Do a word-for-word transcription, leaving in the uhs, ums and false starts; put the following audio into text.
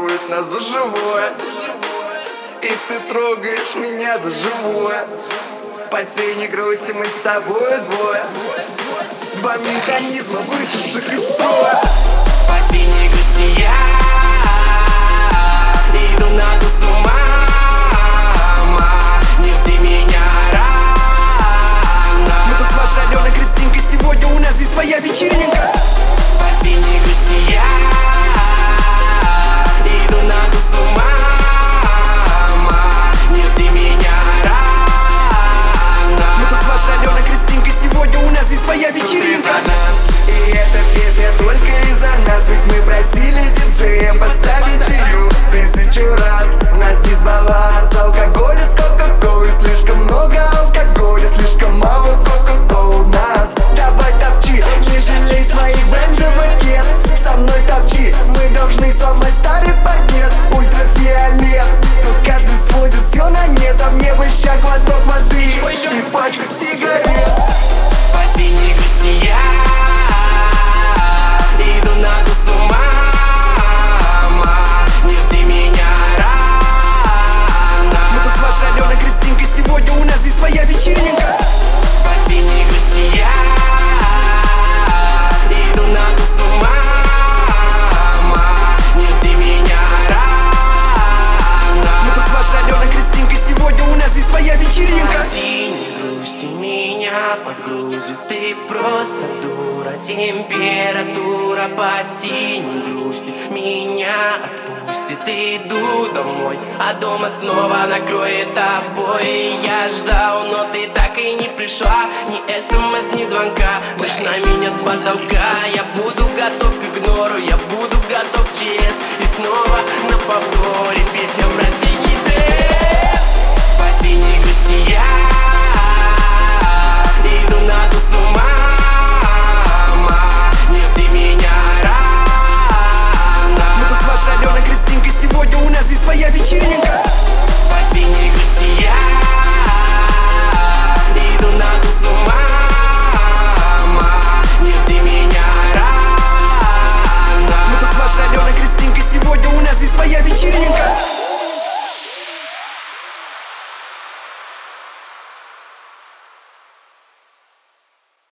ворует нас за живое. И ты трогаешь меня за живое. По синей грусти мы с тобой двое. Два механизма, вышедших из строя. По синей грусти я иду на тусу, мама, не жди меня рано. Мы тут с вашей Аленой Кристинкой, сегодня у нас здесь своя вечеринка. По синей грусти я иду на тусу, мама, не жди меня рано. Мы тут с вашей Аленой Кристинкой, сегодня у нас здесь своя вечеринка. И эта песня только из-за нас, ведь мы просили диджея поставить ее тысячу раз. У нас здесь баланс алкоголя с кока-колой. Слишком много алкоголя, слишком мало кока-колы в нас. Давай топчи, не жалей своих брендовых кед. Со мной топчи, мы должны сломать старый пакет. Ультрафиолет, тут каждый сводит все на нет. А мне бы ща глоток воды и пачку сигарет. По синей грусти я иду на тусу, мама, не жди меня рано. Мы тут с вашей Аленой Кристинкой, сегодня у нас здесь своя вечеринка. По синей грусти я иду на тусу, мама, не жди меня рано. Мы тут с вашей Аленой Кристинкой, сегодня у нас здесь своя вечеринка. По синей грусти меня подгрузит, ты просто дура. Температура по синей грусти меня отпустит. Иду домой, а дома снова накроет тобой. Я ждал, но ты так и не пришла. Ни смс, ни звонка, лишь на меня с потолка. Я буду готов к игнору, я буду готов к ЧС. И снова на повторе песня про синий дресс. По синей грусти я иду на тусу, мама, не жди меня рано. Мы тут с вашей Аленой Кристинкой, сегодня у нас здесь своя вечеринка. По синей грусти я иду на тусу, мама, не жди меня рано. Мы тут с вашей Аленой Кристинкой, сегодня у нас здесь своя вечеринка.